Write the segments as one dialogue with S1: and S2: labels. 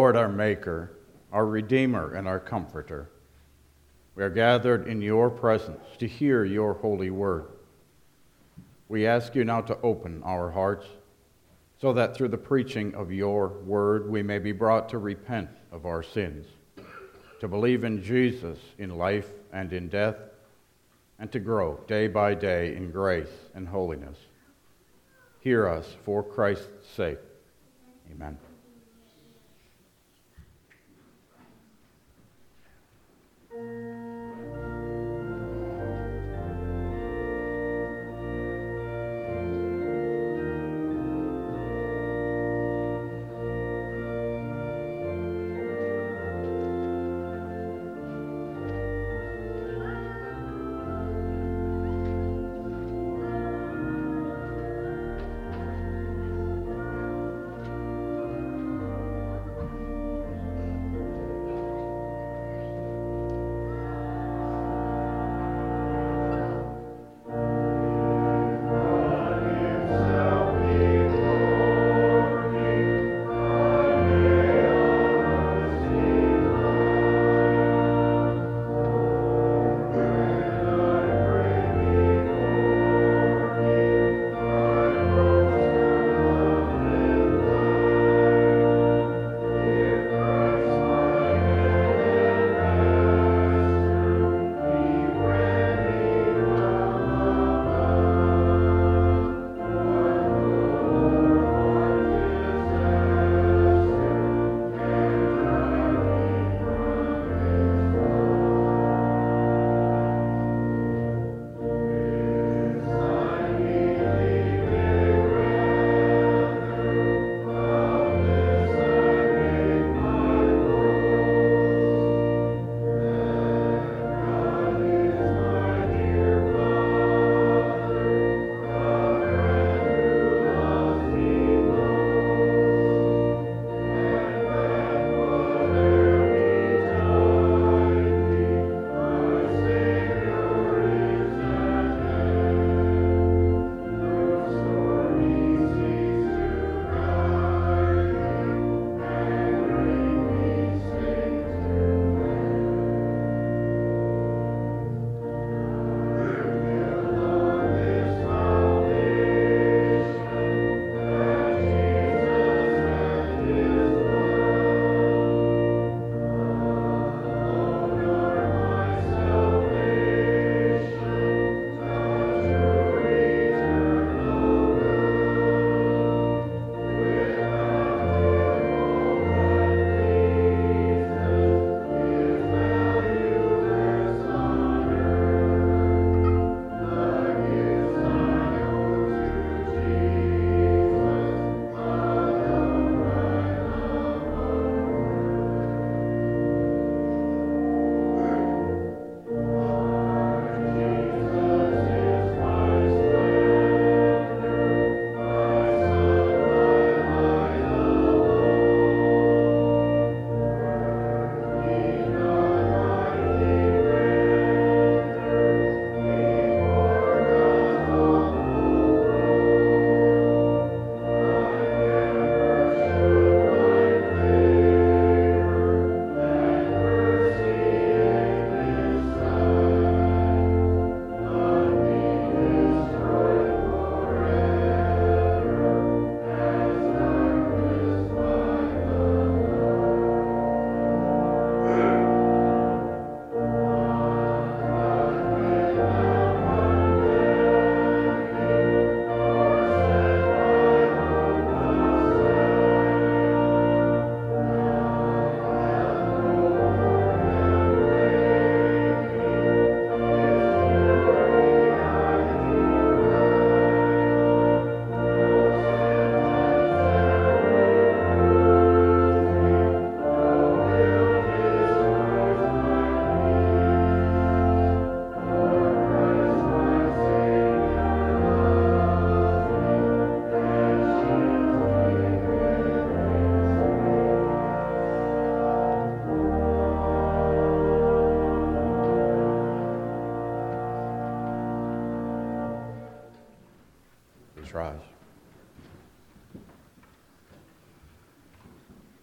S1: Lord, our Maker, our Redeemer, and our Comforter, we are gathered in your presence to hear your holy word. We ask you now to open our hearts so that through the preaching of your word we may be brought to repent of our sins, to believe in Jesus in life and in death, and to grow day by day in grace and holiness. Hear us for Christ's sake. Amen.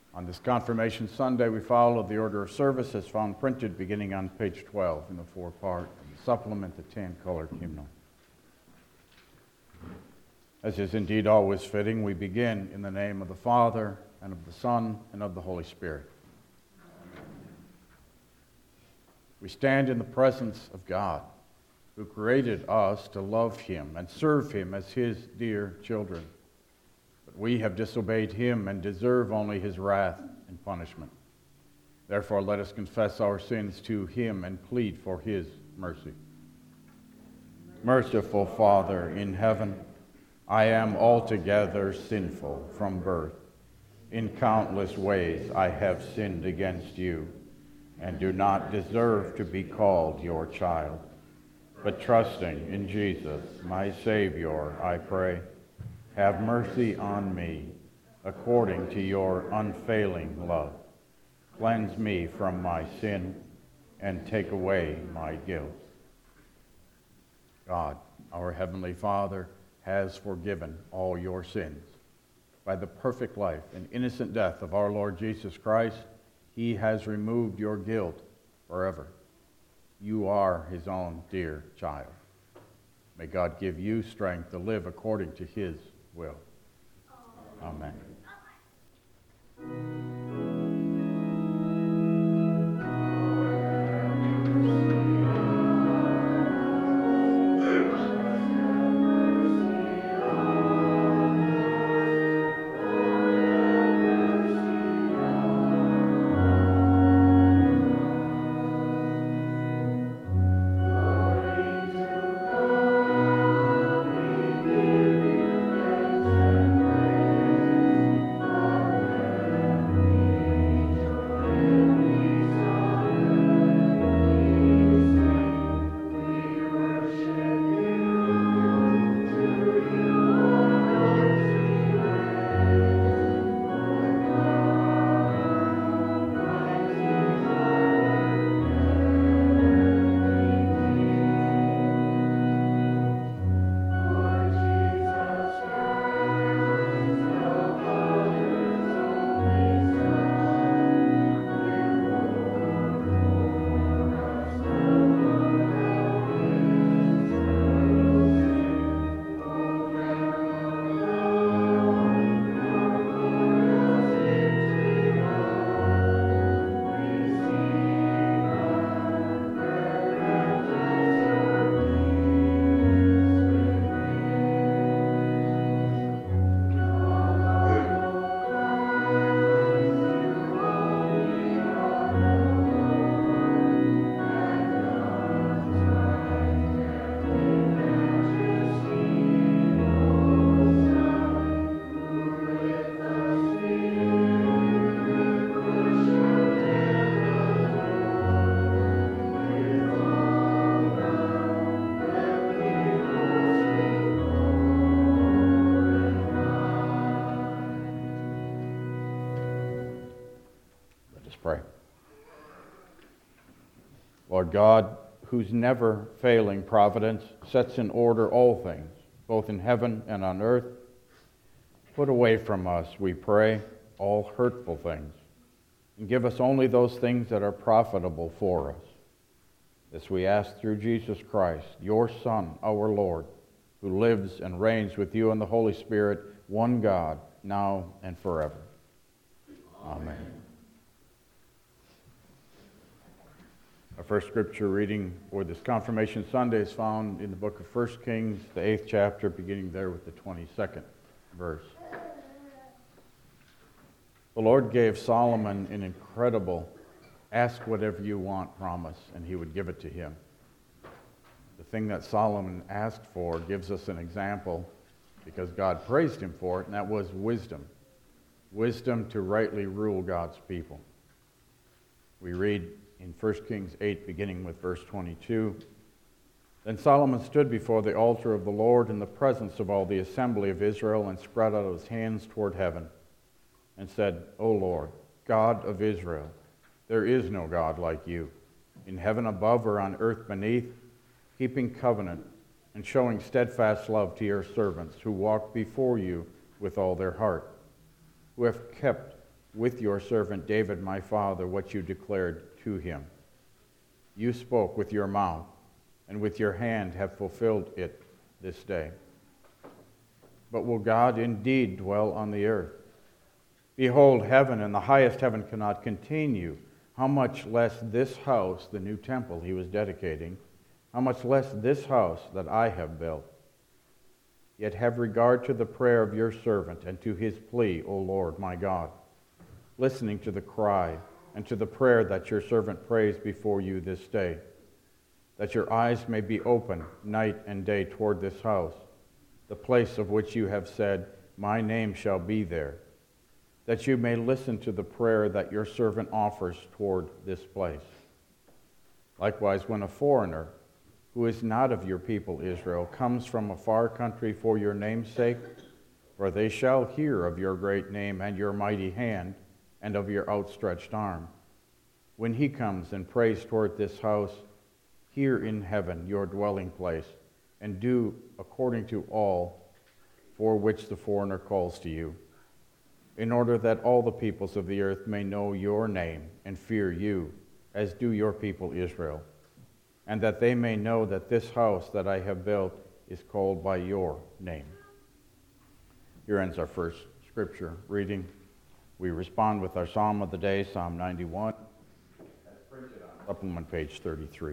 S1: On this Confirmation Sunday, we follow the order of service as found printed beginning on page 12 in the four-part supplement, the tan-colored hymnal. As is indeed always fitting, we begin in the name of the Father, and of the Son, and of the Holy Spirit. We stand in the presence of God, who created us to love Him and serve Him as His dear children. But we have disobeyed Him and deserve only His wrath and punishment. Therefore, let us confess our sins to Him and plead for His mercy. Merciful Father in heaven, I am altogether sinful from birth. In countless ways I have sinned against you, and do not deserve to be called your child. But trusting in Jesus, my Savior, I pray, have mercy on me, according to your unfailing love. Cleanse me from my sin, and take away my guilt. God, our Heavenly Father, has forgiven all your sins. By the perfect life and innocent death of our Lord Jesus Christ, He has removed your guilt forever. You are His own dear child. May God give you strength to live according to His will. Amen. Pray. Lord God, whose never failing providence sets in order all things, both in heaven and on earth, put away from us, we pray, all hurtful things, and give us only those things that are profitable for us. This we ask through Jesus Christ, your Son, our Lord, who lives and reigns with you in the Holy Spirit, one God, now and forever. Amen. Our first scripture reading for this Confirmation Sunday is found in the book of 1 Kings, the 8th chapter, beginning there with the 22nd verse. The Lord gave Solomon an incredible ask whatever you want promise, and he would give it to him. The thing that Solomon asked for gives us an example because God praised him for it, and that was wisdom. Wisdom to rightly rule God's people. We read in 1 Kings 8, beginning with verse 22, Then Solomon stood before the altar of the Lord in the presence of all the assembly of Israel and spread out his hands toward heaven and said, O Lord, God of Israel, there is no God like you, in heaven above or on earth beneath, keeping covenant and showing steadfast love to your servants who walk before you with all their heart, who have kept with your servant David my father what you declared to him. You spoke with your mouth, and with your hand have fulfilled it this day. But will God indeed dwell on the earth? Behold, heaven and the highest heaven cannot contain you. How much less this house, the new temple he was dedicating, how much less this house that I have built. Yet have regard to the prayer of your servant and to his plea, O Lord my God, listening to the cry and to the prayer that your servant prays before you this day, that your eyes may be open night and day toward this house, the place of which you have said, my name shall be there, that you may listen to the prayer that your servant offers toward this place. Likewise, when a foreigner who is not of your people Israel comes from a far country for your name's sake, for they shall hear of your great name and your mighty hand and of your outstretched arm. When he comes and prays toward this house, hear in heaven your dwelling place, and do according to all for which the foreigner calls to you, in order that all the peoples of the earth may know your name and fear you, as do your people Israel, and that they may know that this house that I have built is called by your name. Here ends our first scripture reading. We respond with our psalm of the day, Psalm 91, as printed on supplement page 33.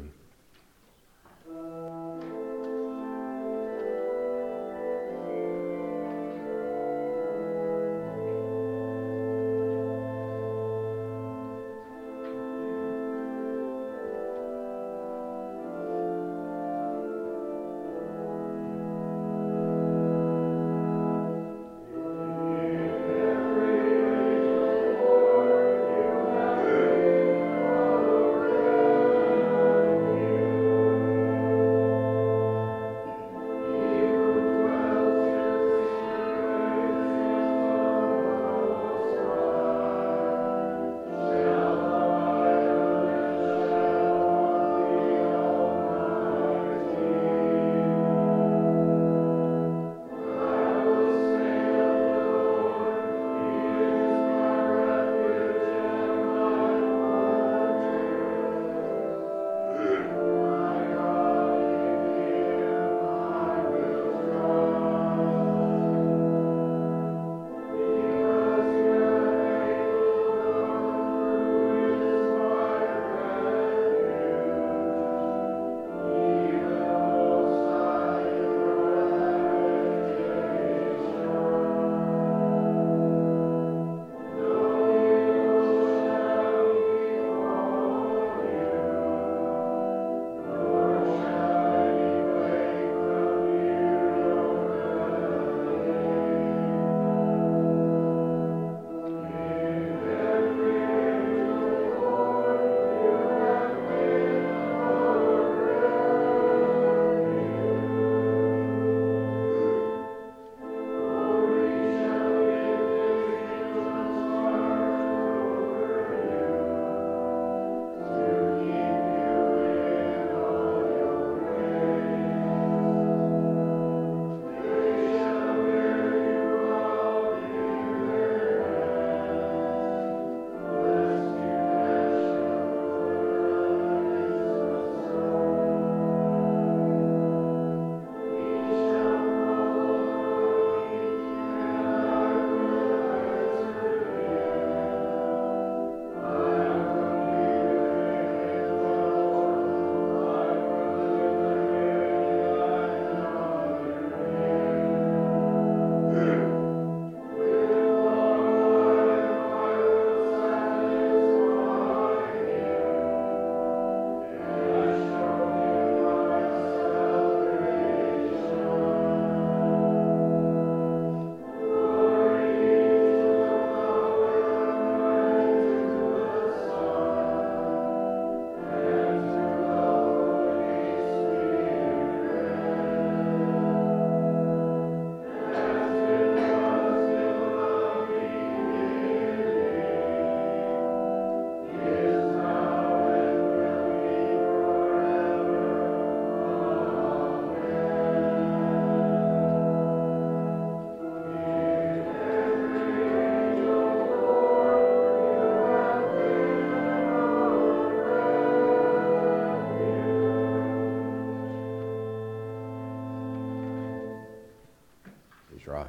S1: rise.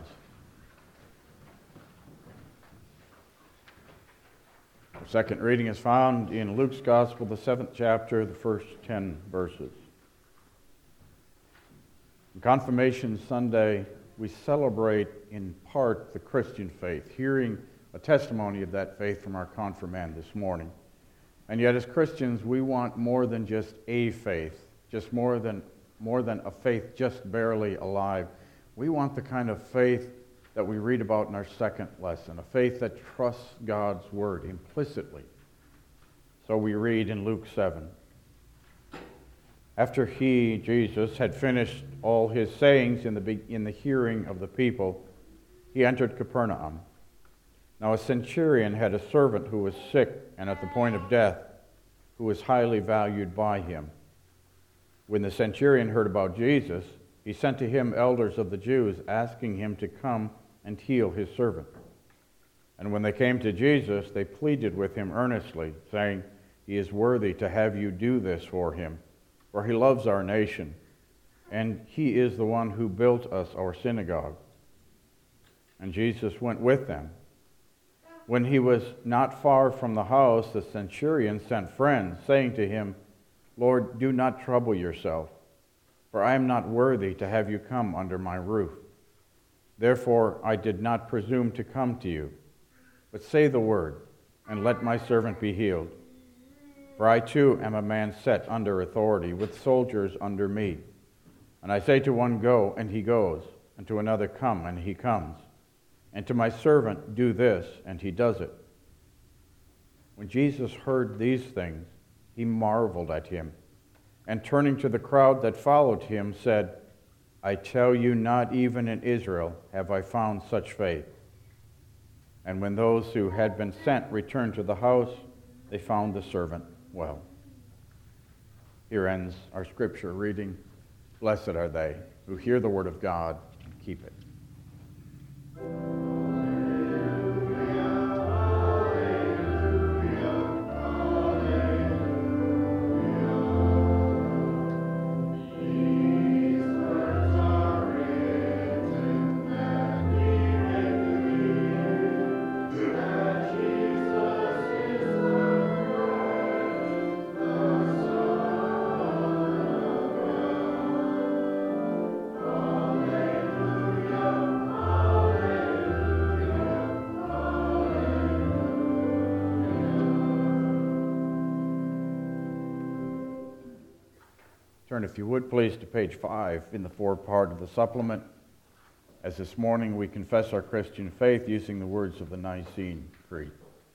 S1: The second reading is found in Luke's Gospel, the 7th chapter, the first 10 verses. On Confirmation Sunday, we celebrate in part the Christian faith, hearing a testimony of that faith from our confirmand this morning. And yet as Christians, we want more than just a faith, just more than a faith just barely alive. We want the kind of faith that we read about in our second lesson, a faith that trusts God's word implicitly. So we read in Luke 7. After he, Jesus, had finished all his sayings in the hearing of the people, he entered Capernaum. Now a centurion had a servant who was sick and at the point of death, who was highly valued by him. When the centurion heard about Jesus, he sent to him elders of the Jews, asking him to come and heal his servant. And when they came to Jesus, they pleaded with him earnestly, saying, "He is worthy to have you do this for him, for he loves our nation, and he is the one who built us our synagogue." And Jesus went with them. When he was not far from the house, the centurion sent friends, saying to him, "Lord, do not trouble yourself, for I am not worthy to have you come under my roof. Therefore I did not presume to come to you. But say the word, and let my servant be healed. For I too am a man set under authority, with soldiers under me. And I say to one, 'Go,' and he goes, and to another, 'Come,' and he comes. And to my servant, 'Do this,' and he does it." When Jesus heard these things, he marveled at him, and turning to the crowd that followed him, said, "I tell you, not even in Israel have I found such faith." And when those who had been sent returned to the house, they found the servant well. Here ends our scripture reading. Blessed are they who hear the word of God and keep it. Turn, if you would, please, to page 5 in the foreword of the supplement, as this morning we confess our Christian faith using the words of the Nicene Creed.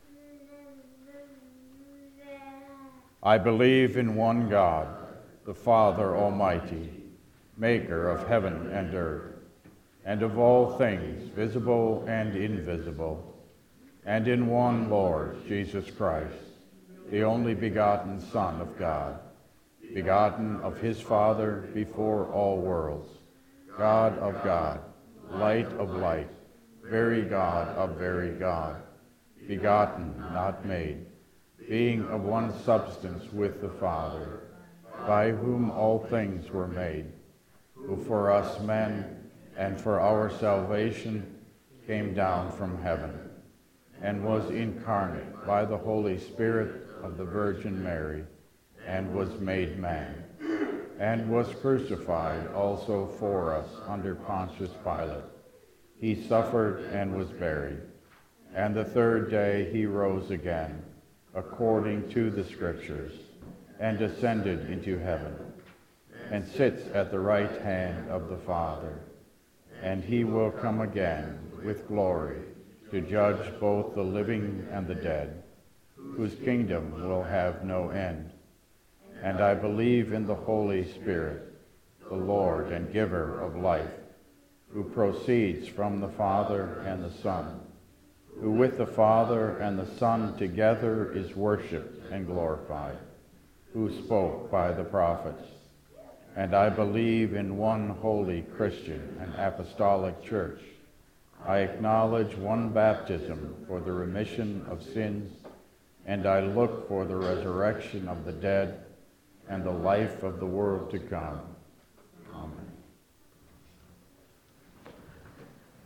S1: I believe in one God, the Father Almighty, maker of heaven and earth, and of all things visible and invisible, and in one Lord Jesus Christ, the only begotten Son of God, begotten of his Father before all worlds, God of God, light of light, very God of very God, begotten, not made, being of one substance with the Father, by whom all things were made, who for us men and for our salvation came down from heaven, and was incarnate by the Holy Spirit of the Virgin Mary, and was made man, and was crucified also for us under Pontius Pilate. He suffered and was buried, and the third day he rose again, according to the Scriptures, and ascended into heaven, and sits at the right hand of the Father. And he will come again with glory to judge both the living and the dead, whose kingdom will have no end. And I believe in the Holy Spirit, the Lord and giver of life, who proceeds from the Father and the Son, who with the Father and the Son together is worshipped and glorified, who spoke by the prophets. And I believe in one holy Christian and apostolic church. I acknowledge one baptism for the remission of sins, and I look for the resurrection of the dead and the life of the world to come. Amen.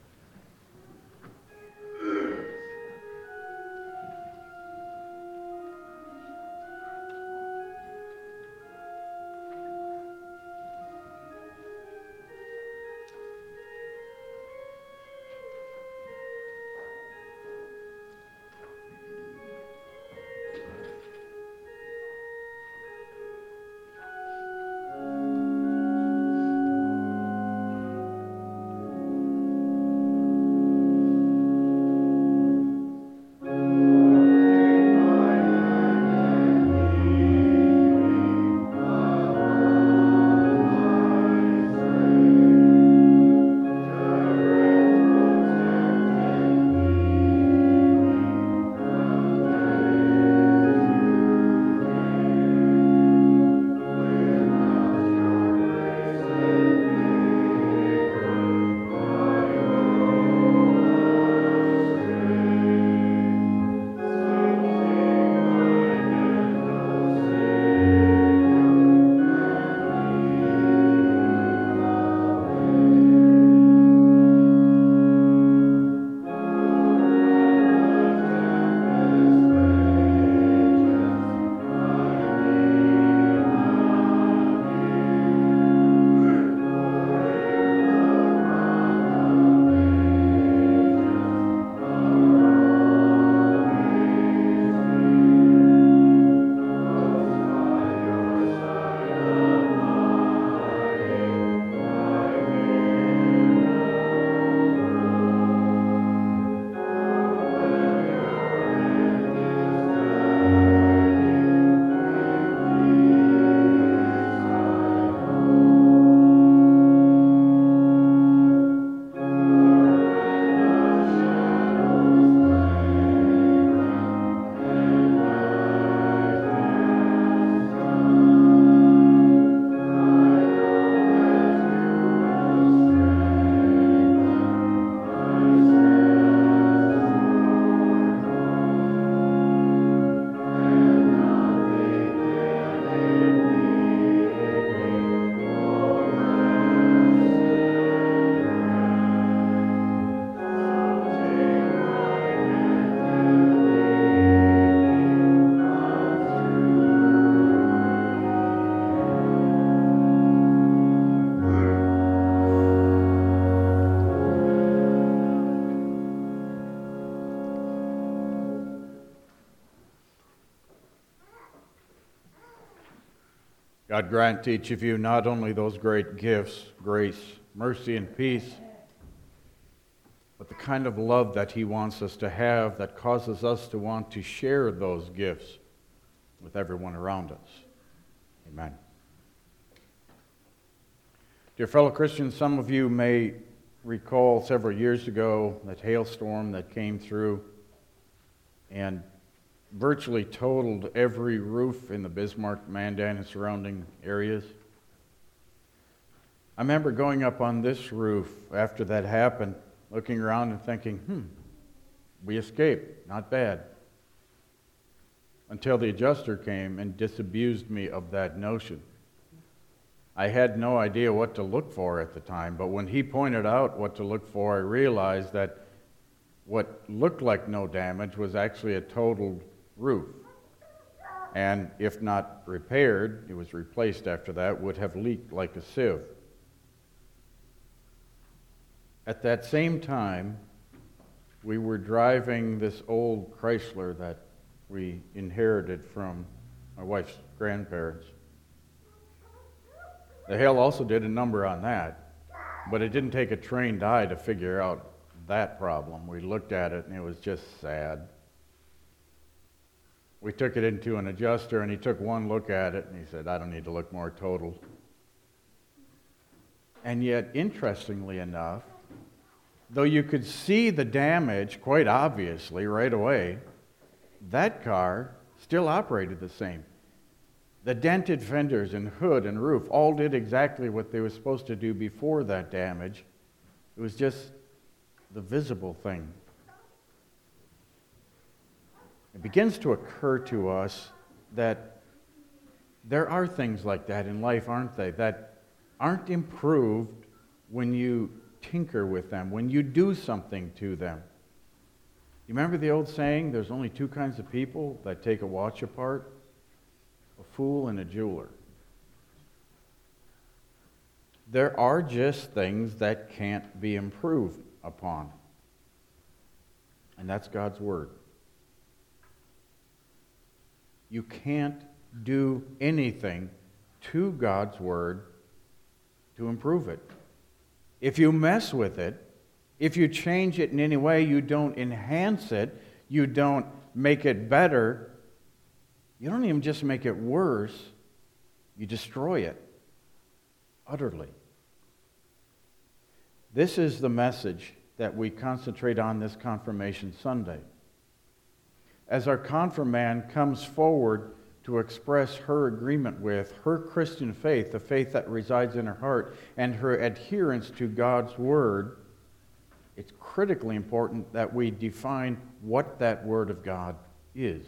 S1: God grant to each of you not only those great gifts, grace, mercy, and peace, but the kind of love that He wants us to have that causes us to want to share those gifts with everyone around us. Amen. Dear fellow Christians, some of you may recall several years ago that hailstorm that came through and virtually totaled every roof in the Bismarck, Mandan, and surrounding areas. I remember going up on this roof after that happened, looking around and thinking, we escaped, not bad. Until the adjuster came and disabused me of that notion. I had no idea what to look for at the time, but when he pointed out what to look for, I realized that what looked like no damage was actually a totaled roof. And if not repaired, it was replaced after that, would have leaked like a sieve. At that same time, we were driving this old Chrysler that we inherited from my wife's grandparents. The hail also did a number on that, but it didn't take a trained eye to figure out that problem. We looked at it and it was just sad. We took it into an adjuster and he took one look at it and he said, I don't need to look more total. And yet, interestingly enough, though you could see the damage quite obviously right away, that car still operated the same. The dented fenders and hood and roof all did exactly what they were supposed to do before that damage. It was just the visible thing. It begins to occur to us that there are things like that in life, aren't they, that aren't improved when you tinker with them, when you do something to them. You remember the old saying, there's only two kinds of people that take a watch apart? A fool and a jeweler. There are just things that can't be improved upon. And that's God's Word. You can't do anything to God's Word to improve it. If you mess with it, if you change it in any way, you don't enhance it, you don't make it better, you don't even just make it worse, you destroy it utterly. This is the message that we concentrate on this Confirmation Sunday. As our confirmand comes forward to express her agreement with her Christian faith, the faith that resides in her heart, and her adherence to God's Word, it's critically important that we define what that Word of God is.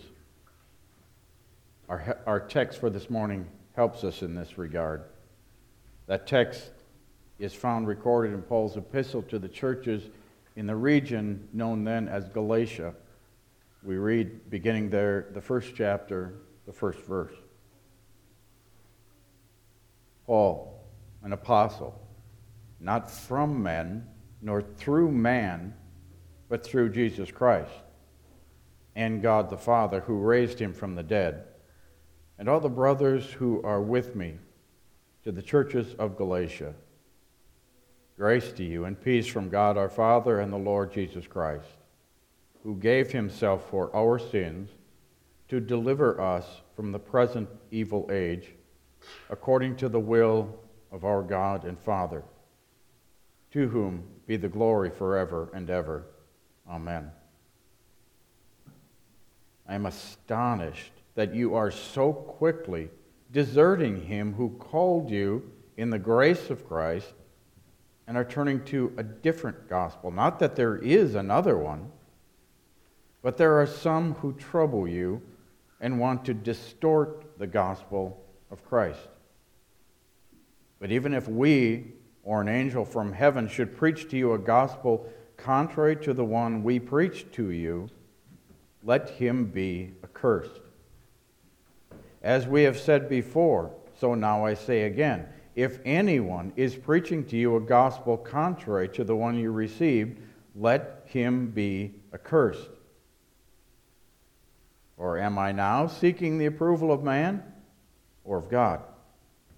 S1: Our text for this morning helps us in this regard. That text is found recorded in Paul's epistle to the churches in the region known then as Galatia. We read, beginning there, the first chapter, the first verse. Paul, an apostle, not from men, nor through man, but through Jesus Christ, and God the Father, who raised him from the dead, and all the brothers who are with me, to the churches of Galatia. Grace to you and peace from God our Father and the Lord Jesus Christ, who gave himself for our sins to deliver us from the present evil age, according to the will of our God and Father, to whom be the glory forever and ever. Amen. I am astonished that you are so quickly deserting him who called you in the grace of Christ and are turning to a different gospel. Not that there is another one, but there are some who trouble you and want to distort the gospel of Christ. But even if we or an angel from heaven should preach to you a gospel contrary to the one we preach to you, let him be accursed. As we have said before, so now I say again, if anyone is preaching to you a gospel contrary to the one you received, let him be accursed. Or am I now seeking the approval of man or of God?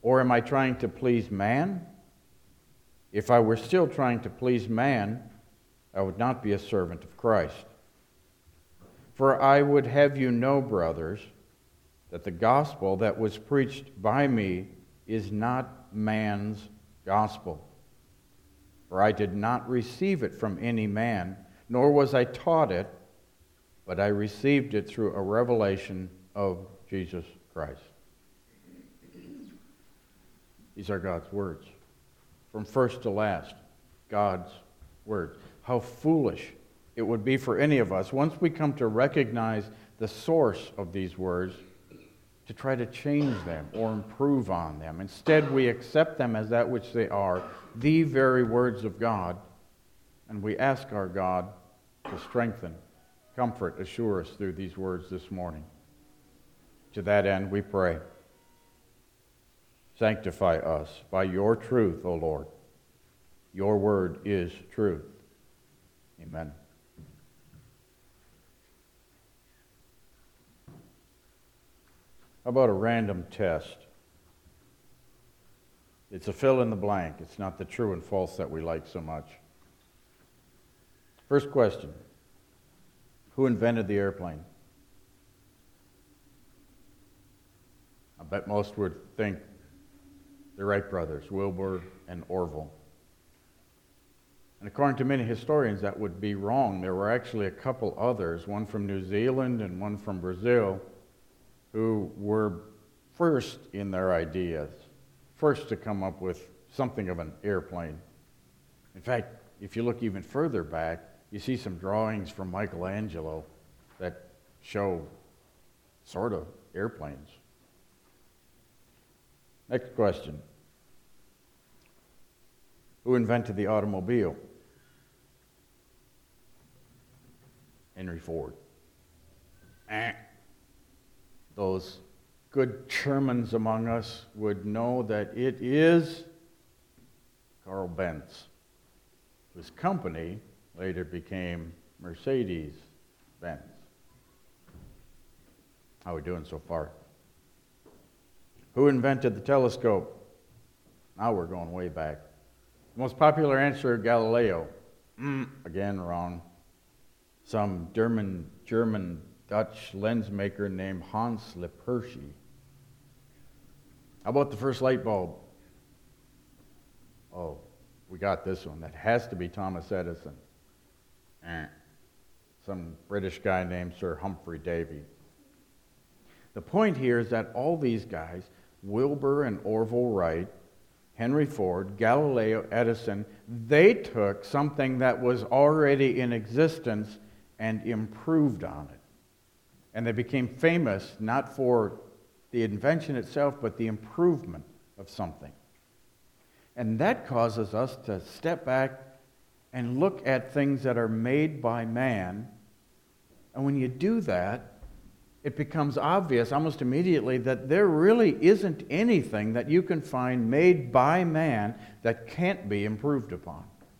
S1: Or am I trying to please man? If I were still trying to please man, I would not be a servant of Christ. For I would have you know, brothers, that the gospel that was preached by me is not man's gospel. For I did not receive it from any man, nor was I taught it, but I received it through a revelation of Jesus Christ. These are God's words. From first to last, God's words. How foolish it would be for any of us, once we come to recognize the source of these words, to try to change them or improve on them. Instead, we accept them as that which they are, the very words of God, and we ask our God to strengthen, comfort, assure us through these words this morning. To that end, we pray. Sanctify us by your truth, O Lord. Your word is truth. Amen. How about a random test? It's a fill in the blank. It's not the true and false that we like so much. First question. Who invented the airplane? I bet most would think the Wright brothers, Wilbur and Orville. And according to many historians, that would be wrong. There were actually a couple others, one from New Zealand and one from Brazil, who were first in their ideas, first to come up with something of an airplane. In fact, if you look even further back, you see some drawings from Michelangelo that show sort of airplanes. Next question. Who invented the automobile? Henry Ford. Those good Germans among us would know that it is Carl Benz, whose company later became Mercedes-Benz. How are we doing so far? Who invented the telescope? Now we're going way back. The most popular answer, Galileo. Again, wrong. Some German-Dutch lens maker named Hans Lippershey. How about the first light bulb? Oh, we got this one. That has to be Thomas Edison. Some British guy named Sir Humphrey Davy. The point here is that all these guys, Wilbur and Orville Wright, Henry Ford, Galileo, Edison, they took something that was already in existence and improved on it. And they became famous not for the invention itself, but the improvement of something. And that causes us to step back and look at things that are made by man. And when you do that, it becomes obvious almost immediately that there really isn't anything that you can find made by man that can't be improved upon.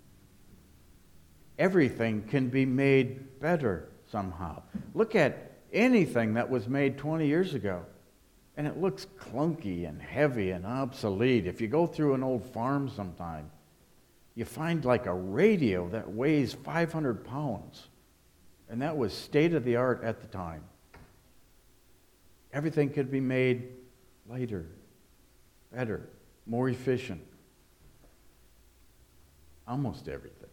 S1: Everything can be made better somehow. Look at anything that was made 20 years ago, and it looks clunky and heavy and obsolete. If you go through an old farm sometime, you find like a radio that weighs 500 pounds, and that was state-of-the-art at the time. Everything could be made lighter, better, more efficient. Almost everything.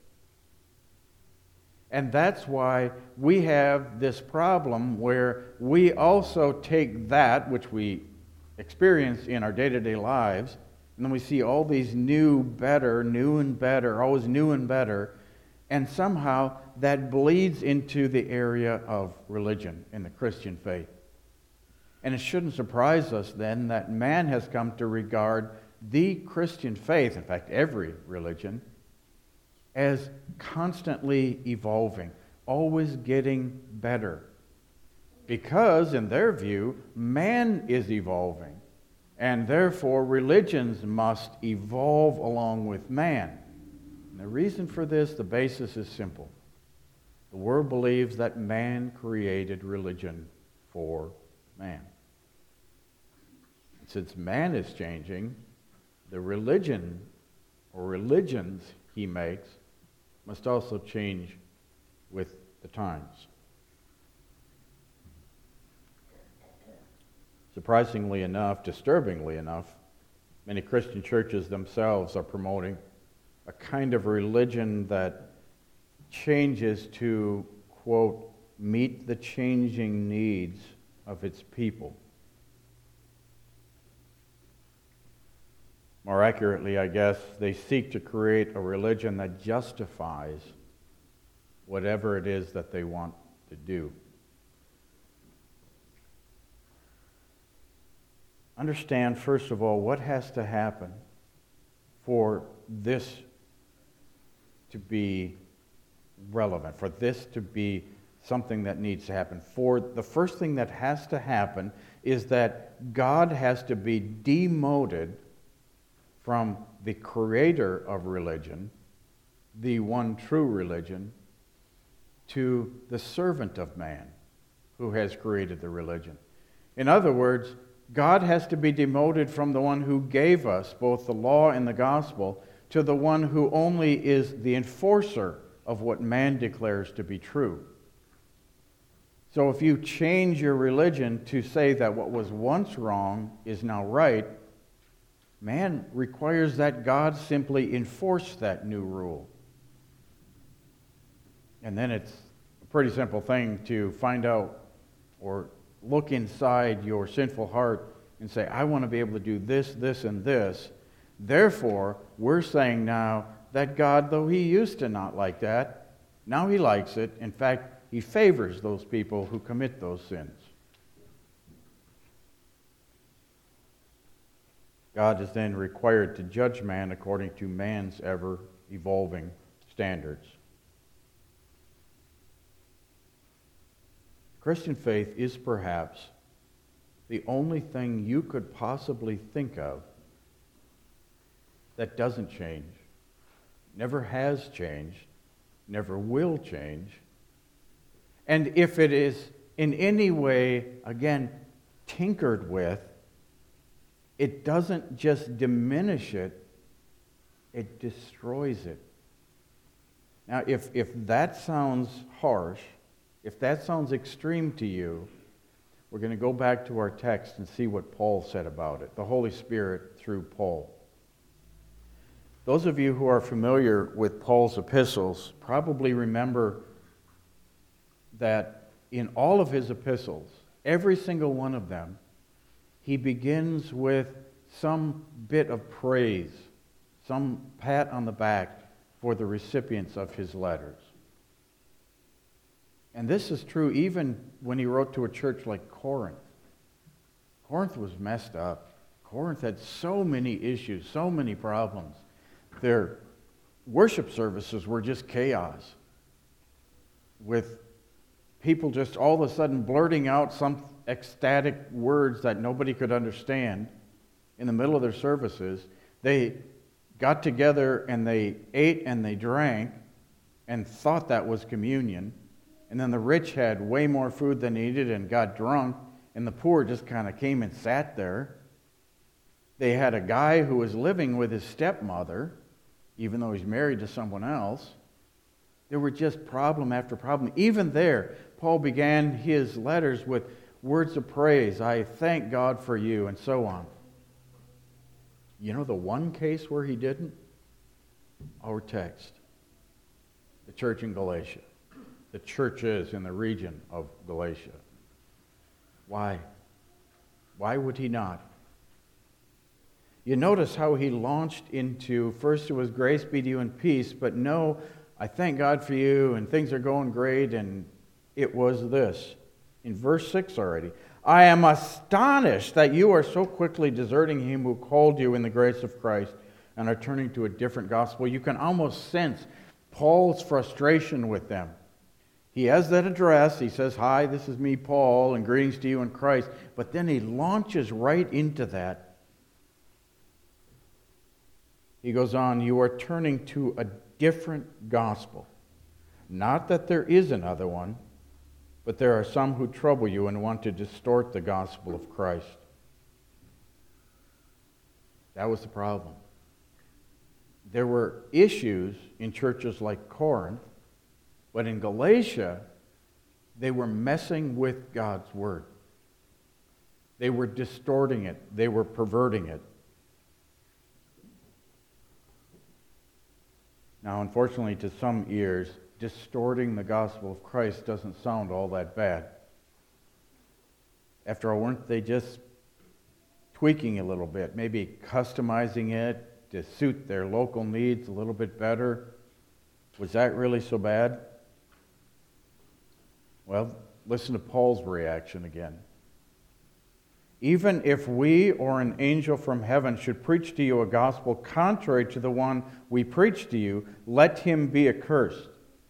S1: And that's why we have this problem where we also take that, which we experience in our day-to-day lives, and then we see all these new and better, always new and better, and somehow that bleeds into the area of religion in the Christian faith. And it shouldn't surprise us then that man has come to regard the Christian faith, in fact every religion, as constantly evolving, always getting better. Because, in their view, man is evolving, and therefore religions must evolve along with man. And the reason for this, the basis is simple. The world believes that man created religion for man. And since man is changing, the religion or religions he makes must also change with the times. Surprisingly enough, disturbingly enough, many Christian churches themselves are promoting a kind of religion that changes to, quote, meet the changing needs of its people. More accurately, I guess, they seek to create a religion that justifies whatever it is that they want to do. Understand, first of all, what has to happen for this to be relevant, for this to be something that needs to happen. For the first thing that has to happen is that God has to be demoted from the creator of religion, the one true religion, to the servant of man who has created the religion. In other words, God has to be demoted from the one who gave us both the law and the gospel to the one who only is the enforcer of what man declares to be true. So if you change your religion to say that what was once wrong is now right, man requires that God simply enforce that new rule. And then it's a pretty simple thing to find out or look inside your sinful heart and say, I want to be able to do this, this, and this. Therefore, we're saying now that God, though he used to not like that, now he likes it. In fact, he favors those people who commit those sins. God is then required to judge man according to man's ever-evolving standards. Christian faith is perhaps the only thing you could possibly think of that doesn't change, never has changed, never will change. And if it is in any way, again, tinkered with, it doesn't just diminish it, it destroys it. Now, if that sounds harsh, if that sounds extreme to you, we're going to go back to our text and see what Paul said about it, the Holy Spirit through Paul. Those of you who are familiar with Paul's epistles probably remember that in all of his epistles, every single one of them, he begins with some bit of praise, some pat on the back for the recipients of his letters. And this is true even when he wrote to a church like Corinth. Corinth was messed up. Corinth had so many issues, so many problems. Their worship services were just chaos, with people just all of a sudden blurting out some ecstatic words that nobody could understand in the middle of their services. They got together and they ate and they drank and thought that was communion. And then the rich had way more food than they needed and got drunk, and the poor just kind of came and sat there. They had a guy who was living with his stepmother, even though he's married to someone else. There were just problem after problem. Even there, Paul began his letters with words of praise. I thank God for you, and so on. You know the one case where he didn't? Our text. The church in Galatia. The churches in the region of Galatia. Why? Why would he not? You notice how he launched into, first it was grace be to you and peace, but no, I thank God for you and things are going great, and it was this. In verse 6 already, I am astonished that you are so quickly deserting him who called you in the grace of Christ and are turning to a different gospel. You can almost sense Paul's frustration with them. He has that address. He says, hi, this is me, Paul, and greetings to you in Christ. But then he launches right into that. He goes on, you are turning to a different gospel. Not that there is another one, but there are some who trouble you and want to distort the gospel of Christ. That was the problem. there were issues in churches like Corinth, but in Galatia, they were messing with God's word. They were distorting it. They were perverting it. Now, unfortunately, to some ears, distorting the gospel of Christ doesn't sound all that bad. After all, weren't they just tweaking a little bit, maybe customizing it to suit their local needs a little bit better? Was that really so bad? Well, listen to Paul's reaction again. Even if we or an angel from heaven should preach to you a gospel contrary to the one we preach to you, let him be accursed.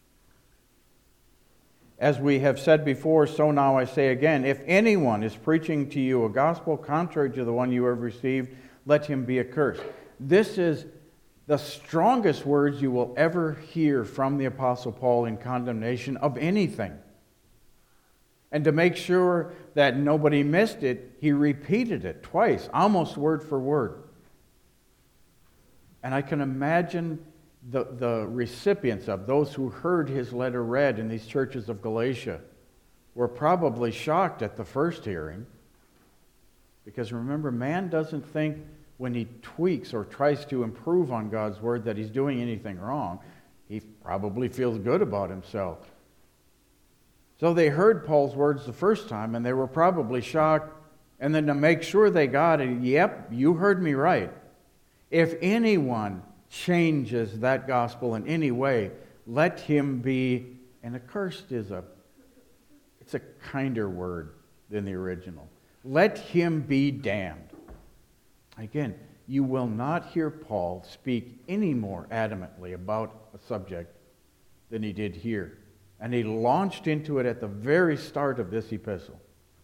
S1: As we have said before, so now I say again, if anyone is preaching to you a gospel contrary to the one you have received, let him be accursed. This is the strongest words you will ever hear from the Apostle Paul in condemnation of anything. And to make sure that nobody missed it, he repeated it twice, almost word for word. And I can imagine the recipients of those who heard his letter read in these churches of Galatia were probably shocked at the first hearing. Because remember, man doesn't think when he tweaks or tries to improve on God's word that he's doing anything wrong. He probably feels good about himself. So they heard Paul's words the first time, and they were probably shocked. And then to make sure they got it, yep, you heard me right. If anyone changes that gospel in any way, let him be, and accursed it's a kinder word than the original. Let him be damned. Again, you will not hear Paul speak any more adamantly about a subject than he did here. And he launched into it at the very start of this epistle.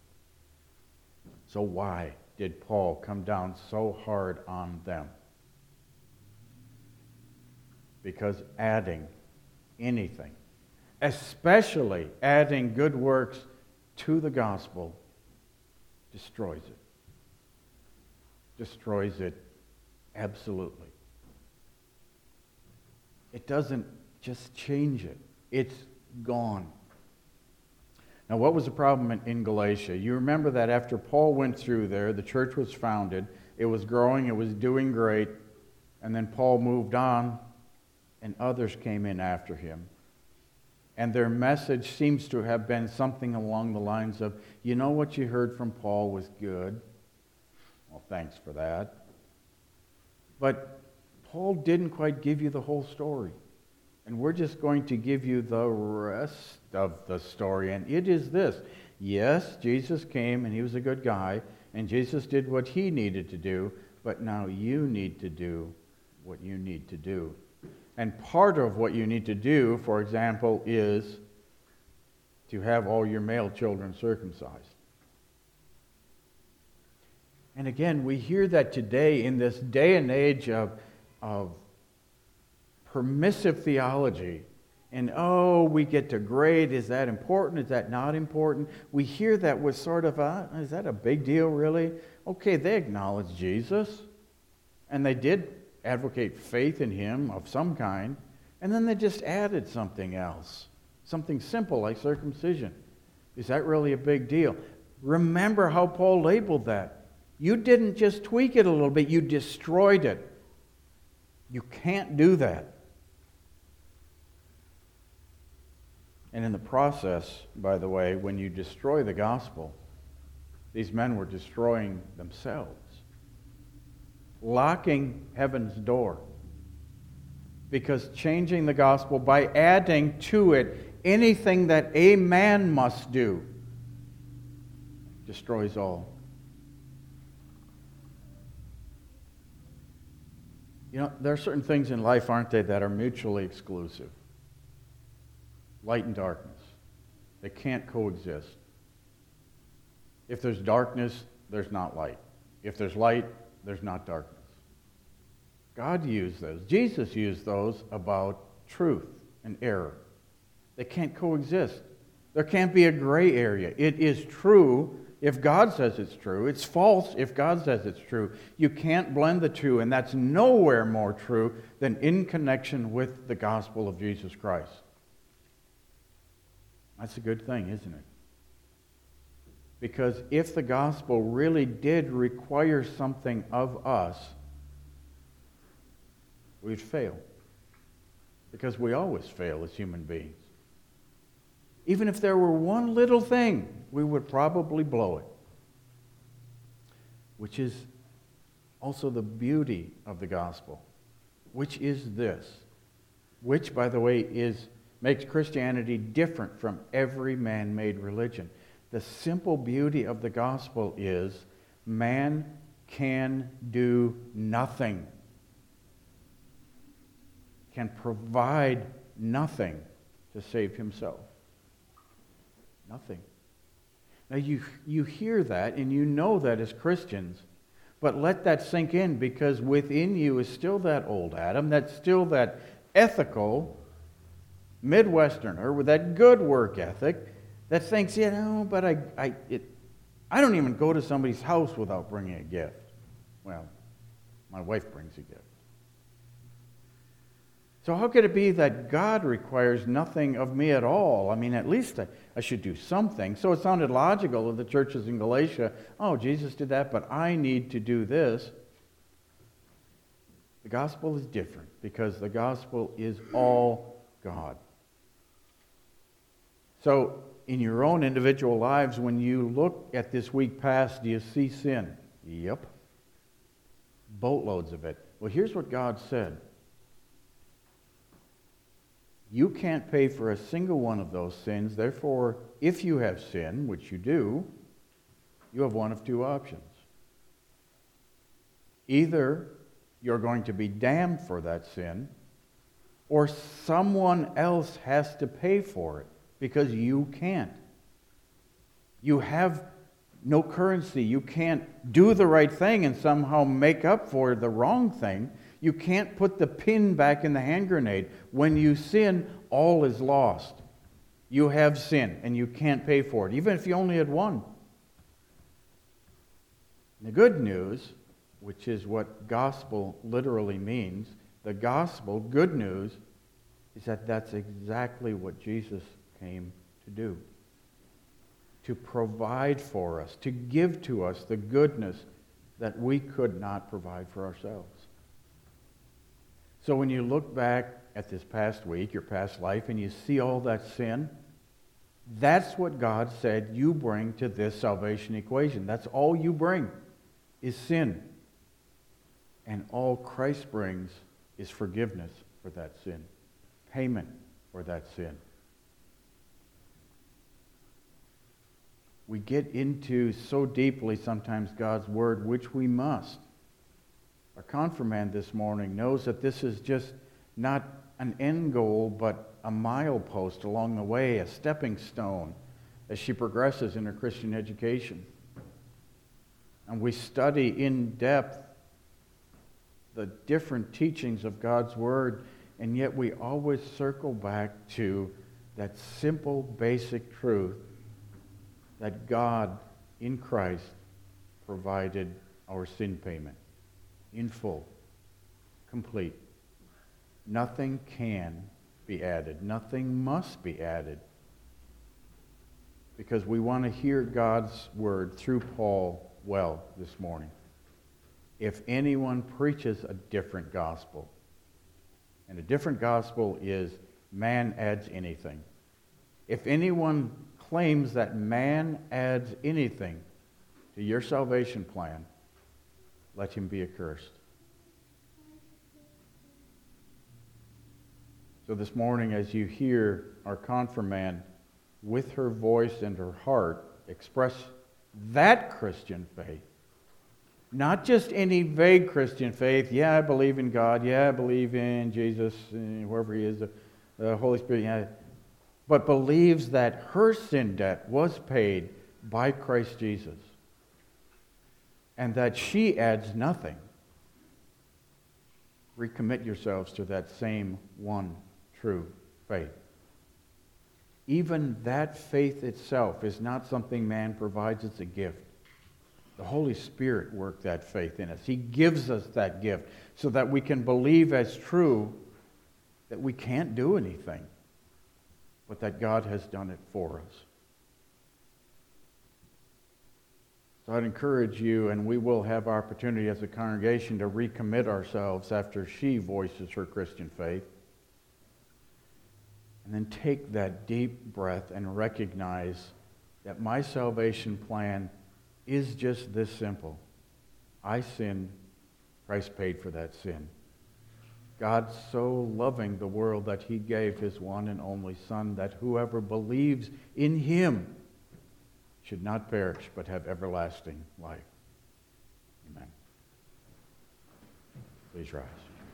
S1: So why did Paul come down so hard on them? Because adding anything, especially adding good works to the gospel, destroys it. Destroys it absolutely. It doesn't just change it. It's gone. Now, what was the problem in Galatia? You remember that after Paul went through there, the church was founded, it was growing, it was doing great, and then Paul moved on, and others came in after him. And their message seems to have been something along the lines of, you know what you heard from Paul was good. Well, thanks for that. But Paul didn't quite give you the whole story. And we're just going to give you the rest of the story. And it is this. Yes, Jesus came and he was a good guy. And Jesus did what he needed to do. But now you need to do what you need to do. And part of what you need to do, for example, is to have all your male children circumcised. And again, we hear that today in this day and age of permissive theology. And, we get to grade. Is that important? Is that not important? We hear that with sort of is that a big deal, really? Okay, they acknowledge Jesus. And they did advocate faith in him of some kind. And then they just added something else. Something simple like circumcision. Is that really a big deal? Remember how Paul labeled that. You didn't just tweak it a little bit. You destroyed it. You can't do that. And in the process, by the way, when you destroy the gospel, these men were destroying themselves, locking heaven's door. Because changing the gospel by adding to it anything that a man must do destroys all. You know, there are certain things in life, aren't they, that are mutually exclusive. Light and darkness. They can't coexist. If there's darkness, there's not light. If there's light, there's not darkness. God used those. Jesus used those about truth and error. They can't coexist. There can't be a gray area. It is true if God says it's true. It's false if God says it's true. You can't blend the two, and that's nowhere more true than in connection with the gospel of Jesus Christ. That's a good thing, isn't it? Because if the gospel really did require something of us, we'd fail. Because we always fail as human beings. Even if there were one little thing, we would probably blow it. Which is also the beauty of the gospel. Which is this. Which, by the way, makes Christianity different from every man-made religion. The simple beauty of the gospel is man can do nothing. Can provide nothing to save himself. Nothing. Now you hear that and you know that as Christians, but let that sink in, because within you is still that old Adam, that's still that ethical Midwesterner with that good work ethic that thinks, but I don't even go to somebody's house without bringing a gift. Well, my wife brings a gift. So how could it be that God requires nothing of me at all? I mean, at least I should do something. So it sounded logical of the churches in Galatia. Oh, Jesus did that, but I need to do this. The gospel is different because the gospel is all God. So in your own individual lives, when you look at this week past, do you see sin? Yep. Boatloads of it. Well, here's what God said. You can't pay for a single one of those sins. Therefore, if you have sin, which you do, you have one of two options. Either you're going to be damned for that sin, or someone else has to pay for it because you can't. You have no currency. You can't do the right thing and somehow make up for the wrong thing. You can't put the pin back in the hand grenade. When you sin, all is lost. You have sin, and you can't pay for it, even if you only had one. The good news, which is what gospel literally means, the gospel, good news, is that that's exactly what Jesus came to do. To provide for us, to give to us the goodness that we could not provide for ourselves. So when you look back at this past week, your past life, and you see all that sin, that's what God said you bring to this salvation equation. That's all you bring is sin. And all Christ brings is forgiveness for that sin, payment for that sin. We get into so deeply sometimes God's Word, which we must. Our confirmand this morning knows that this is just not an end goal, but a milepost along the way, a stepping stone as she progresses in her Christian education. And we study in depth the different teachings of God's Word, and yet we always circle back to that simple, basic truth that God, in Christ, provided our sin payment in full, complete. Nothing can be added. Nothing must be added. Because we want to hear God's word through Paul well this morning. If anyone preaches a different gospel, and a different gospel is man adds anything. If anyone claims that man adds anything to your salvation plan, let him be accursed. So this morning, as you hear our confirmand with her voice and her heart express that Christian faith, not just any vague Christian faith, yeah, I believe in God, yeah, I believe in Jesus, whoever he is, the Holy Spirit, yeah, but believes that her sin debt was paid by Christ Jesus and that she adds nothing. Recommit yourselves to that same one true faith. even that faith itself is not something man provides, it's a gift. The Holy Spirit worked that faith in us. He gives us that gift so that we can believe as true that we can't do anything, but that God has done it for us. So I'd encourage you, and we will have opportunity as a congregation to recommit ourselves after she voices her Christian faith. And then take that deep breath and recognize that my salvation plan is just this simple. I sinned, Christ paid for that sin. God so loving the world that he gave his one and only Son, that whoever believes in him should not perish but have everlasting life. Amen. Please rise.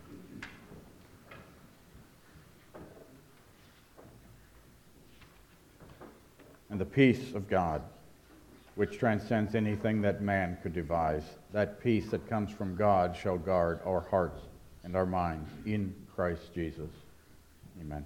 S1: And the peace of God, which transcends anything that man could devise, that peace that comes from God shall guard our hearts and our minds in Christ Jesus. Amen.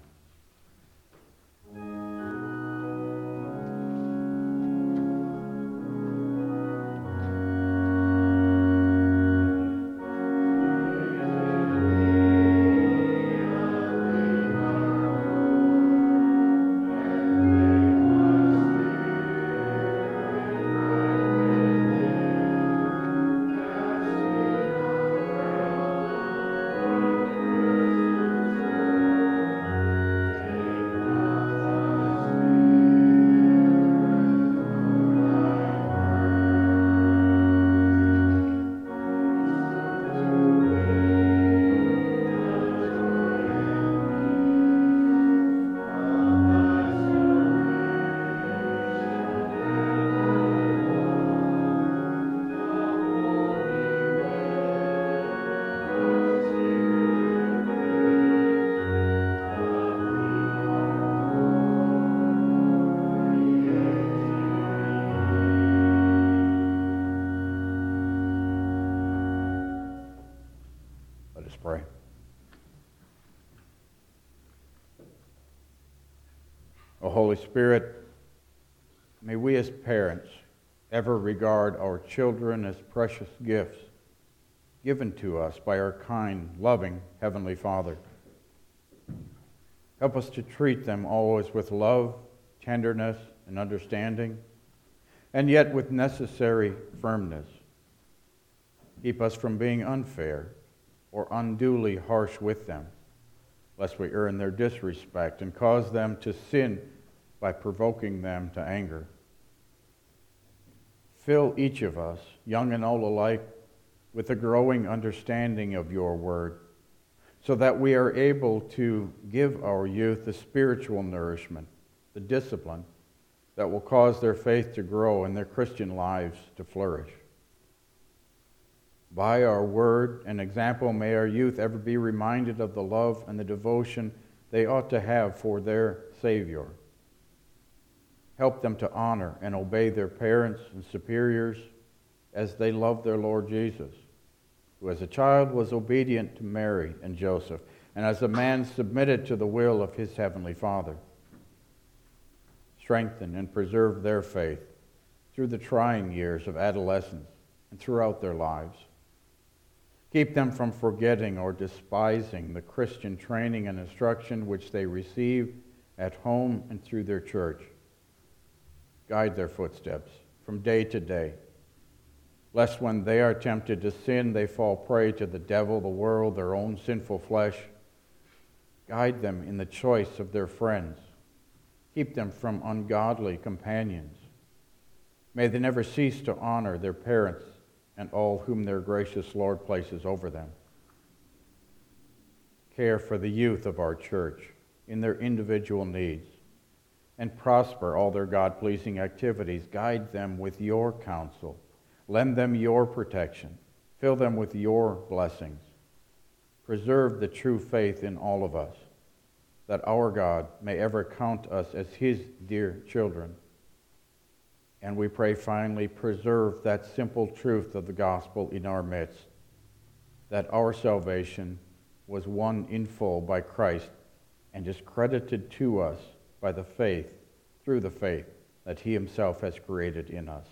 S1: Pray. O Holy Spirit, may we as parents ever regard our children as precious gifts given to us by our kind, loving Heavenly Father. Help us to treat them always with love, tenderness, and understanding, and yet with necessary firmness. Keep us from being unfair or unduly harsh with them, lest we earn their disrespect and cause them to sin by provoking them to anger. Fill each of us, young and old alike, with a growing understanding of your word, so that we are able to give our youth the spiritual nourishment, the discipline that will cause their faith to grow and their Christian lives to flourish. By our word and example, may our youth ever be reminded of the love and the devotion they ought to have for their Savior. Help them to honor and obey their parents and superiors as they love their Lord Jesus, who as a child was obedient to Mary and Joseph, and as a man submitted to the will of his heavenly Father. Strengthen and preserve their faith through the trying years of adolescence and throughout their lives. Keep them from forgetting or despising the Christian training and instruction which they receive at home and through their church. Guide their footsteps from day to day, lest when they are tempted to sin, they fall prey to the devil, the world, their own sinful flesh. Guide them in the choice of their friends. Keep them from ungodly companions. May they never cease to honor their parents and all whom their gracious Lord places over them. Care for the youth of our church in their individual needs, and prosper all their God-pleasing activities. Guide them with your counsel. Lend them your protection. Fill them with your blessings. Preserve the true faith in all of us, that our God may ever count us as his dear children. And we pray finally, preserve that simple truth of the gospel in our midst, that our salvation was won in full by Christ and is credited to us by the faith through the faith that he himself has created in us.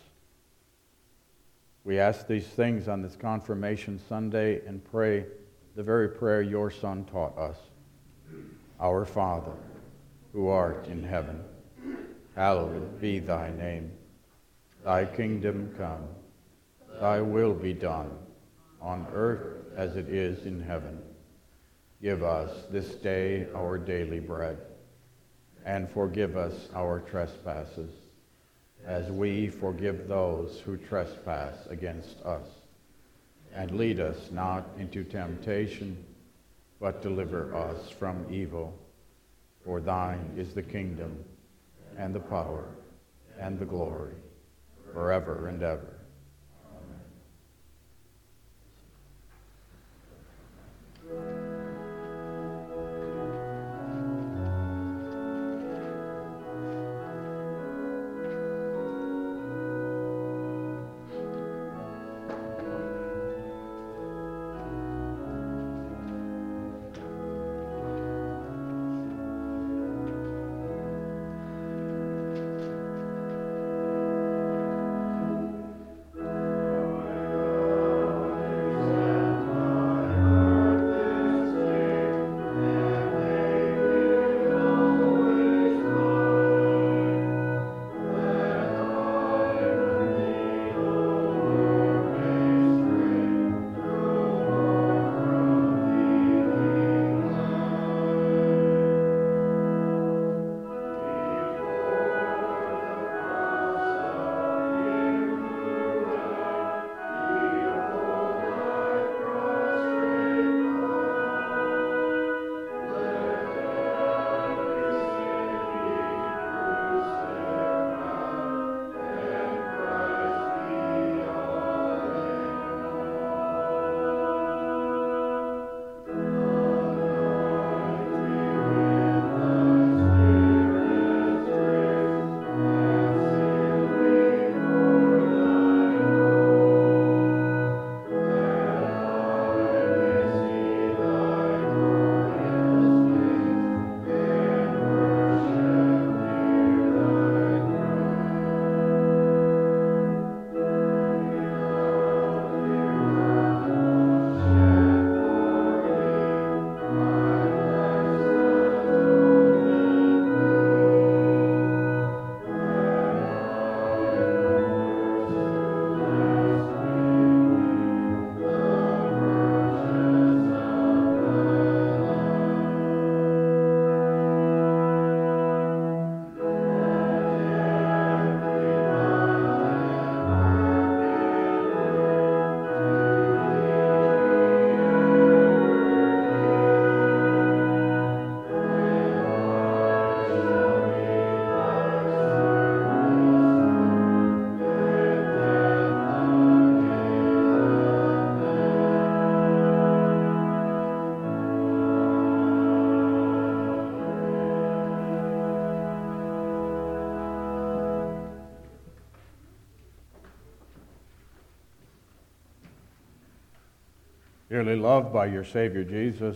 S1: We ask these things on this Confirmation Sunday and pray the very prayer your Son taught us. Our Father, who art in heaven, hallowed be thy name. Thy kingdom come, thy will be done, on earth as it is in heaven. Give us this day our daily bread, and forgive us our trespasses, as we forgive those who trespass against us. And lead us not into temptation, but deliver us from evil. For thine is the kingdom, and the power, and the glory, forever and ever. Dearly loved by your Savior Jesus,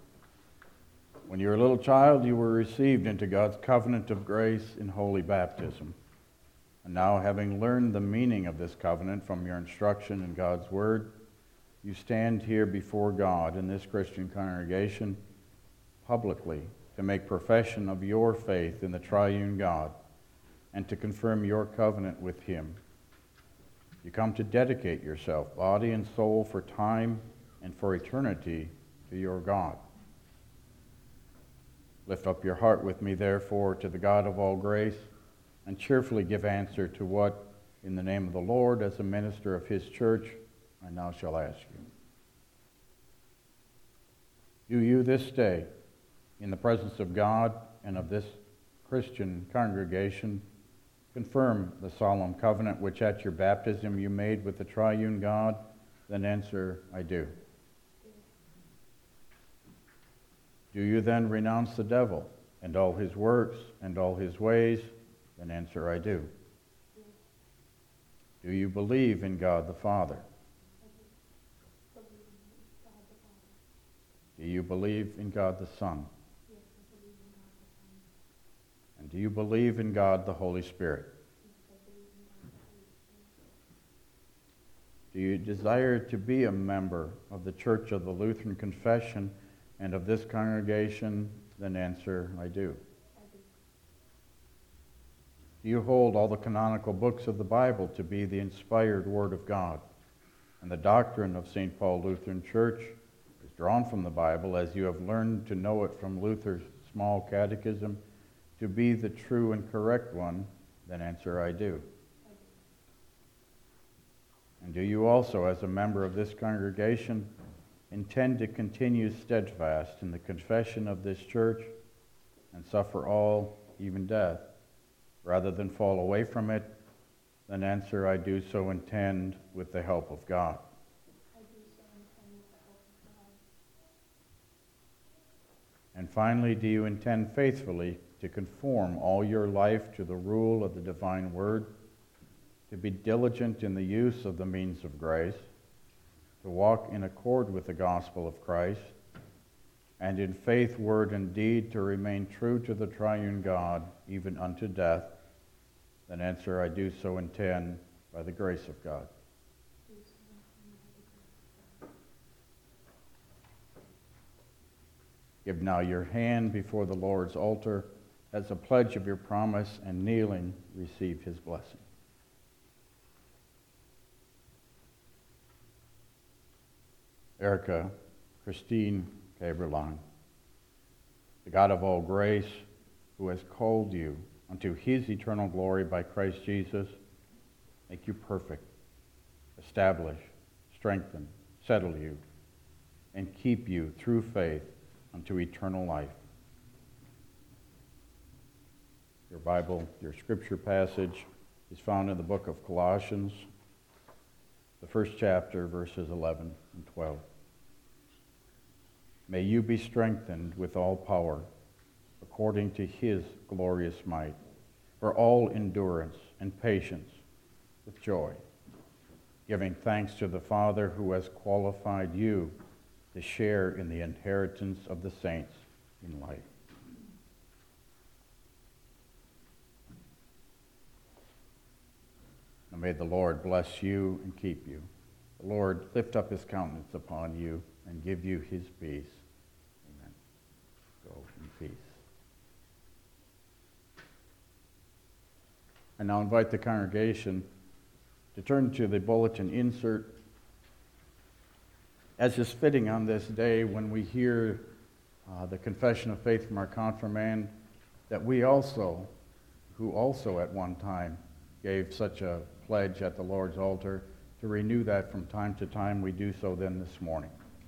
S1: when you were a little child, you were received into God's covenant of grace in holy baptism. And now, having learned the meaning of this covenant from your instruction in God's Word, you stand here before God in this Christian congregation publicly to make profession of your faith in the triune God and to confirm your covenant with Him. You come to dedicate yourself, body and soul, for time and for eternity to your God. Lift up your heart with me, therefore, to the God of all grace, and cheerfully give answer to what, in the name of the Lord, as a minister of His church, I now shall ask you. Do you this day, in the presence of God and of this Christian congregation, confirm the solemn covenant which at your baptism you made with the triune God? Then answer, I do. Do you then renounce the devil and all his works and all his ways? Then answer, I do. Do you believe in God the Father? Do you believe in God the Son? And do you believe in God the Holy Spirit? Do you desire to be a member of the Church of the Lutheran Confession and of this congregation? Then answer, I do. Do you hold all the canonical books of the Bible to be the inspired Word of God? And the doctrine of St. Paul Lutheran Church is drawn from the Bible, as you have learned to know it from Luther's small catechism, to be the true and correct one? Then answer, I do. And do you also, as a member of this congregation, intend to continue steadfast in the confession of this church and suffer all, even death, rather than fall away from it? Then answer, I do so intend with the help of God.
S2: I do so intend with the help of God.
S1: And finally, do you intend faithfully to conform all your life to the rule of the divine word, to be diligent in the use of the means of grace, to walk in accord with the gospel of Christ, and in faith, word, and deed to remain true to the triune God, even unto death? Then answer, I do so intend by the grace of God. Give now your hand before the Lord's altar as a pledge of your promise, and kneeling, receive his blessing. Erica Christine Caberlon, the God of all grace, who has called you unto his eternal glory by Christ Jesus, make you perfect, establish, strengthen, settle you, and keep you through faith unto eternal life. Your Bible, your scripture passage is found in the book of Colossians, the first chapter, verses 11 and 12. May you be strengthened with all power, according to his glorious might, for all endurance and patience with joy, giving thanks to the Father who has qualified you to share in the inheritance of the saints in light. And may the Lord bless you and keep you. The Lord lift up his countenance upon you and give you his peace. Amen. Go in peace. I now invite the congregation to turn to the bulletin insert. As is fitting on this day when we hear the confession of faith from our confirmand, that we also, who also at one time gave such a pledge at the Lord's altar, to renew that from time to time, we do so then this morning.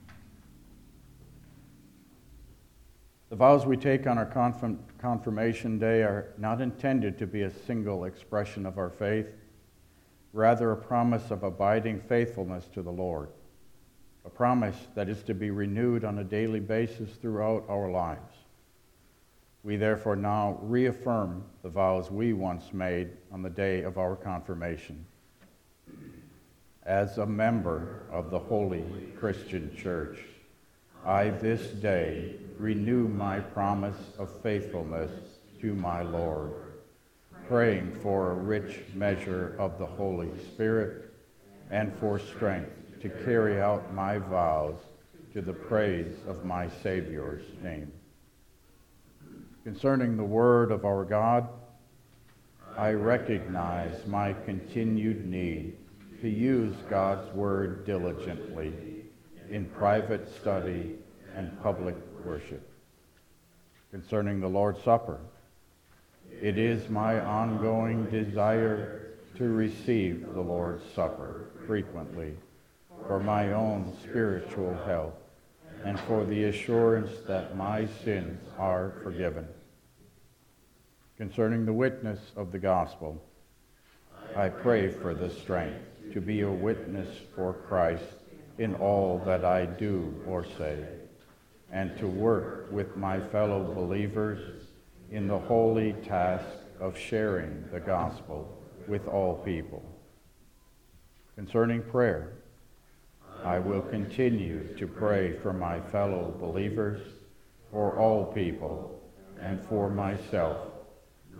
S1: The vows we take on our confirmation day are not intended to be a single expression of our faith, rather a promise of abiding faithfulness to the Lord, a promise that is to be renewed on a daily basis throughout our lives. We therefore now reaffirm the vows we once made on the day of our confirmation. As a member of the Holy Christian Church, I this day renew my promise of faithfulness to my Lord, praying for a rich measure of the Holy Spirit and for strength to carry out my vows to the praise of my Savior's name. Concerning the word of our God, I recognize my continued need to use God's word diligently in private study and public worship. Concerning the Lord's Supper, it is my ongoing desire to receive the Lord's Supper frequently for my own spiritual health and for the assurance that my sins are forgiven. Concerning the witness of the gospel, I pray for the strength to be a witness for Christ in all that I do or say, and to work with my fellow believers in the holy task of sharing the gospel with all people. Concerning prayer, I will continue to pray for my fellow believers, for all people, and for myself,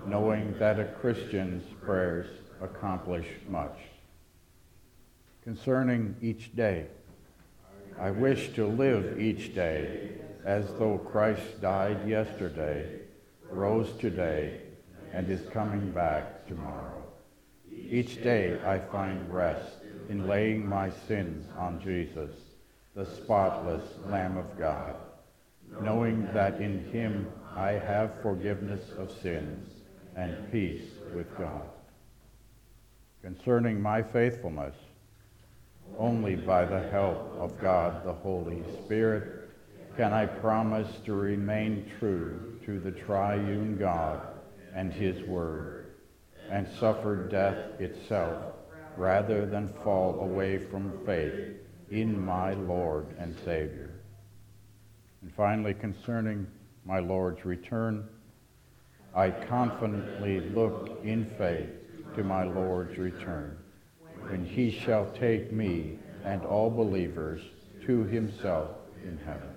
S1: knowing that a Christian's prayers accomplish much. Concerning each day, I wish to live each day as though Christ died yesterday, rose today, and is coming back tomorrow. Each day I find rest in laying my sins on Jesus, the spotless Lamb of God, knowing that in him I have forgiveness of sins and peace with God. Concerning my faithfulness, only by the help of God the Holy Spirit can I promise to remain true to the triune God and his word, and suffer death itself rather than fall away from faith in my Lord and Savior. And finally, concerning my Lord's return, I confidently look in faith to my Lord's return, when he shall take me and all believers to himself in heaven.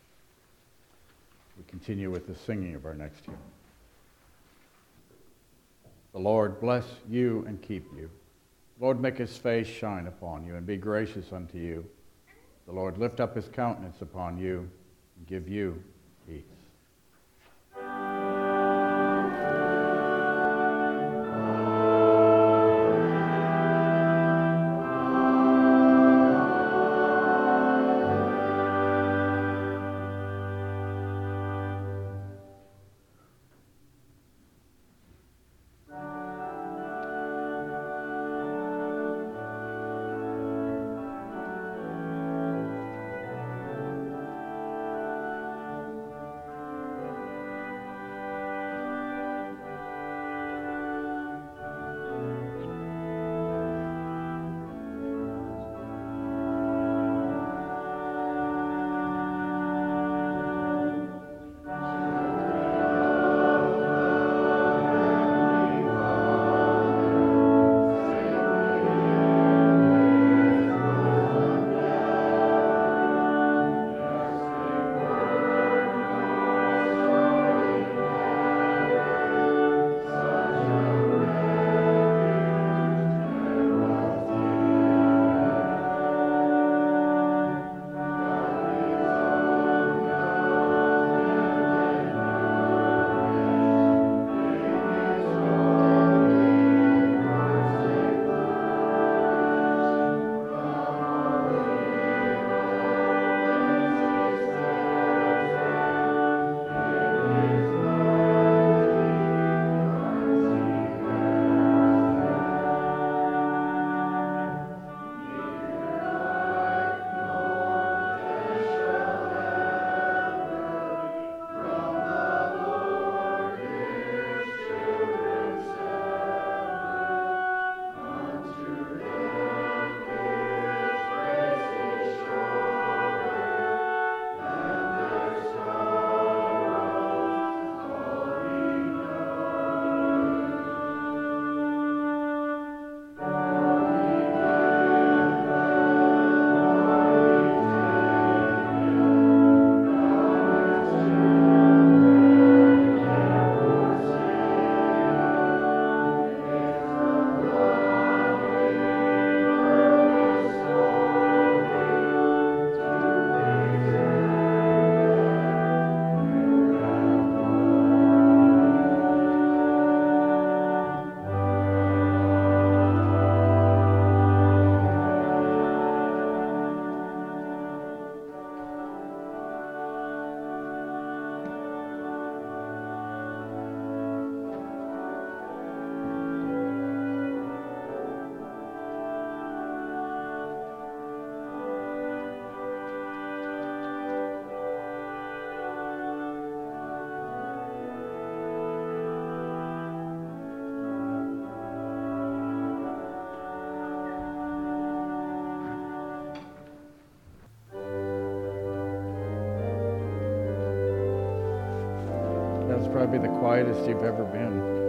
S1: We continue with the singing of our next hymn. The Lord bless you and keep you. The Lord make his face shine upon you and be gracious unto you. The Lord lift up his countenance upon you and give you peace. That's probably the quietest you've ever been.